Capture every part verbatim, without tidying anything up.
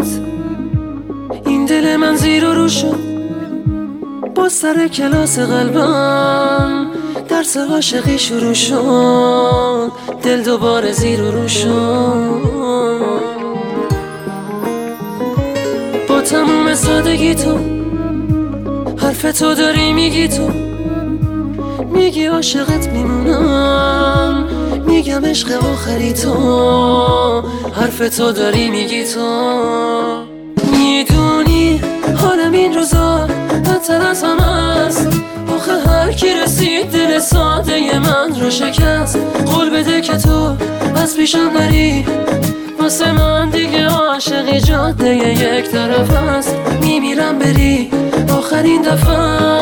اومد این دل من زیر و رو شد، با سر کلاس قلبم درس عاشقی شروع شد، دل دوباره زیر و رو شد. با تموم سادگی تو حرف تو داری میگی، تو میگی عاشقت میمونم، میگم عشق آخری تو، حرف تو داری میگی تو. میدونی حالم این روزا بدتر از همه است، آخه هر کی رسید دل ساده من رو شکست. قول بده که تو از پیشم نری، واسه من دیگه عاشقی جاده یک طرف است، میمیرم بری آخرین دفعه.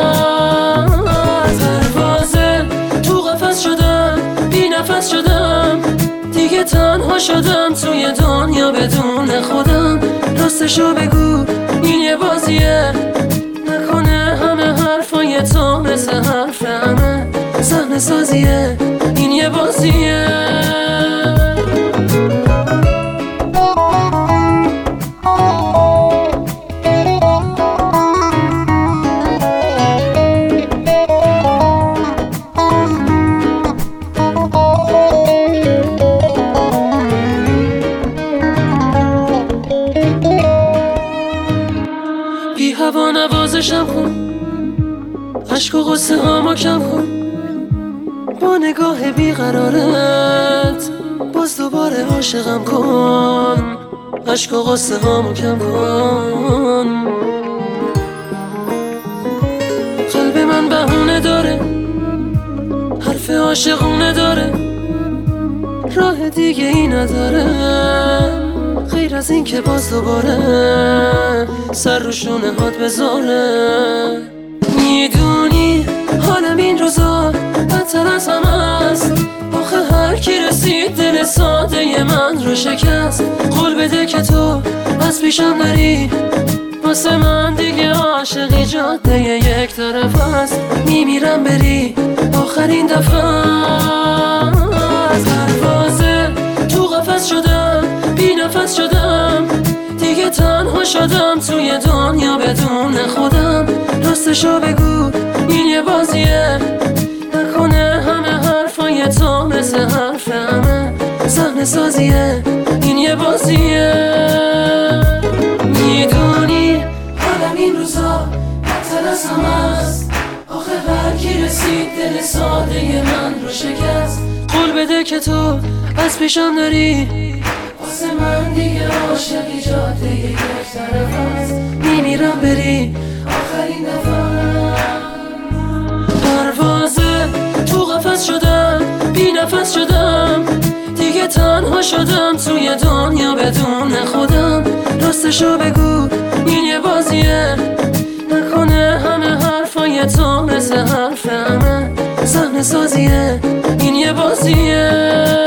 پروازه تو قفس شدم، بی نفس شدم، دیگه تنها شدم توی دنیا بدون خودم. راستشو بگو این یه بازیه، نکنه همه حرفای تو مثل حرف همه صحنه سازیه، این یه بازیه. بی هوا نوازشم کن، عشق و غصه هامو کم کن، با نگاه بیقرارت باز دوباره عاشقم کن، عشق و غصه هامو کم کن. قلب من بهونه داره، حرف عاشقونه داره، راه دیگه ای نداره غیر از این که باز دوباره سر رو شونه هات بذاره. میدونی حالم این روزا بدتر از همه است، آخه هر کی رسید دل ساده من رو شکست. قول بده که تو از پیشم نری، واسه من دیگه عاشقی جاده یک طرف است، میمیرم بری آخرین دفعه. پروازه تو قفس شدم، بی نفس شدم، دیگه تنها شدم توی دنیا بدون خودم. راستشو بگو این یه بازیه، نکنه همه حرفای تو مثل حرف همه صحنه سازیه، این یه بازیه. میدونی حالم این روزا بدتر از همه است، آخه هر کی رسید دل ساده من رو شکست. قول بده که تو از پیشم نری، واسه من دیگه عاشقی جاده یک طرف است، میمیرم بری آخرین دفعه. پروازه تو قفس شدم، بی نفس شدم، دیگه تنها شدم توی دنیا بدون خودم. راستشو بگو این یه بازیه، نکنه همه حرفای تو مثل حرف همه صحنه سازیه، این یه بازیه.